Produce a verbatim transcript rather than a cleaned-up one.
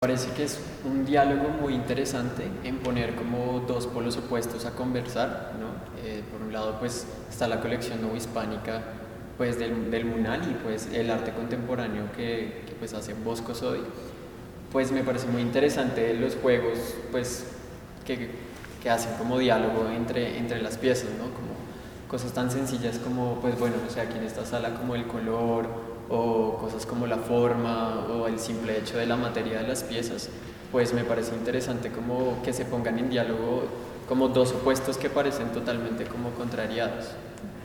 Parece que es un diálogo muy interesante en poner como dos polos opuestos a conversar, ¿no? Eh, por un lado, pues está la colección novohispánica pues, del, del Munal y pues el arte contemporáneo que, que pues hace Bosco Sodi. Pues me parece muy interesante los juegos pues que, que hacen como diálogo entre, entre las piezas, ¿no? Como cosas tan sencillas como, pues bueno, o sea, aquí en esta sala como el color o cosas como la forma o el simple hecho de la materia de las piezas, pues me parece interesante como que se pongan en diálogo como dos opuestos que parecen totalmente como contrariados.